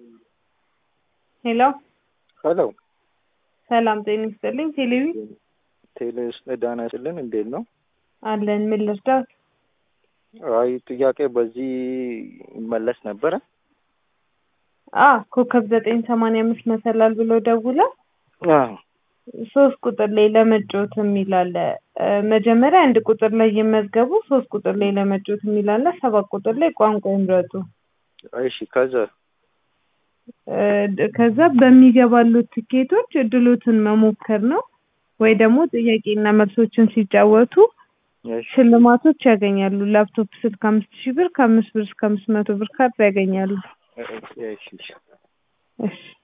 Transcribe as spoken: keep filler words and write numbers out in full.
ሄሎ ሄሎ ሰላም ጤና ይስጥልኝ። ቴሌቪ ቴሌስ ዳና ይስጥልን። እንዴት ነው አለን። ምን ልርዳት? አይ ጥያቄ በዚህ ይመለስ ነበረ። አ ኮከብ ዘጠኝ ሰማንያ አምስት መሰላል ብሎ ደውላ አዎ ሶስት ቁጥር ላይ ለመጫወት የሚል አለ። መጀመሪያ አንድ ቁጥር ላይ ይመዝገቡ፣ ሶስት ቁጥር ላይ ለመጫወት የሚል አለ፣ ሰባት ቁጥር ላይ ቋንቋ ይምረጡ። እሺ ከዛ ከዛ በሚገባሉት ትኬቶች እድሎትን መሞከር ነው ወይ ደግሞ ጥያቄና መልሶችን ሲጫወቱ ሽልማቶች ያገኛሉ። ላፕቶፕ ስልክ አምስት ሺህ ብር፣ ከአምስት ብር እስከ አምስት መቶ ብር ካርድ ያገኛሉ። እሺ እሺ እሺ